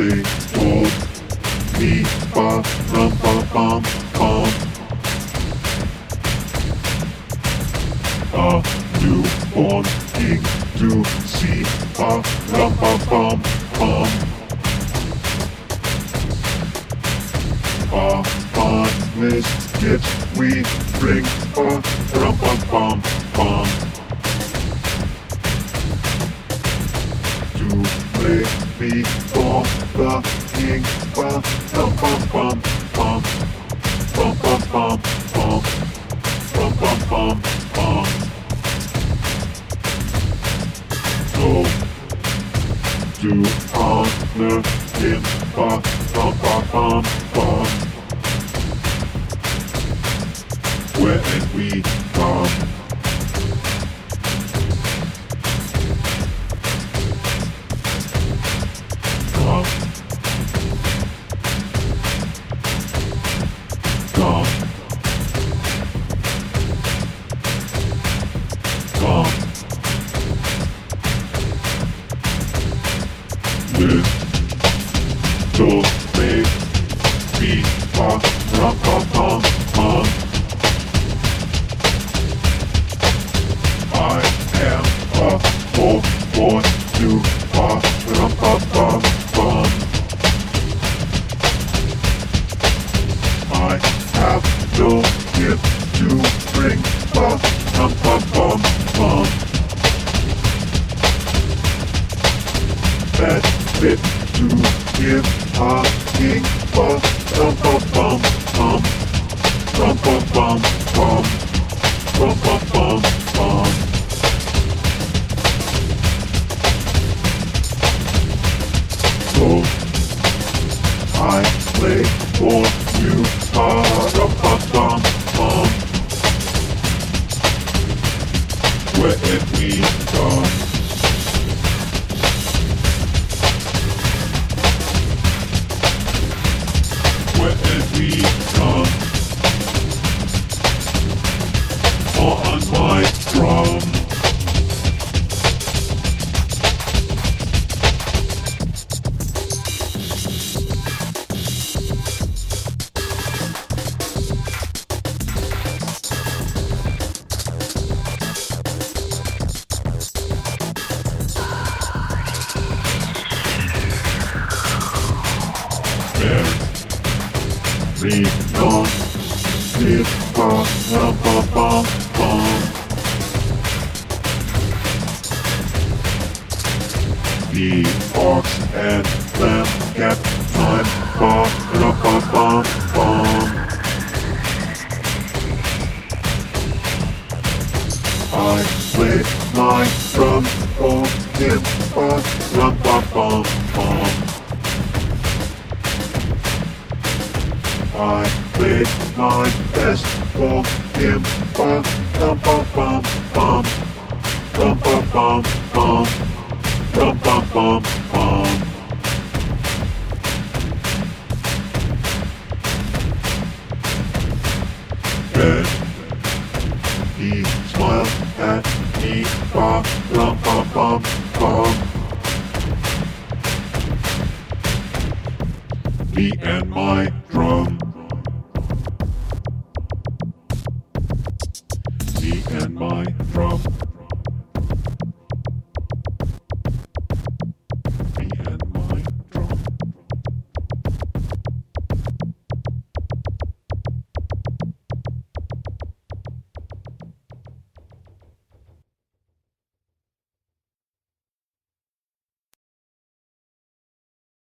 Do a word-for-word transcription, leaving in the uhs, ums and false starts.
They told me ba rum ba bum bum. A newborn king to see ba rum ba bum bum. A fondness gifts we bring ba rum ba bum bum. To play before the king ba rum bum bum bum. Bum bum bum bum. Bum bum bum bum. So to honor him ba bum bum bum bum. When we come, come, come, come, little baby, ba rum bum bum bum. I am a poor boy to ba rum bum bum bum. I have no gift to bring ba rum bum bum bum. That fit to give a king ba rum bum bum bum. Rum bum bum bum. Rum bum bum bum. So I play for you, ba-rum-bum-bum, bum. When we come, when we come, on my drum. We don't live ba rum bum bum bum. The ox and lamb kept time ba rum bum bum bum. I played my drum for him ba rum bum bum bum. I played my best for him ba rum bum bum bum. Rum bum bum bum. Rum bum bum bum. Then he smiled at me ba rum bum bum bum. Me and my drum.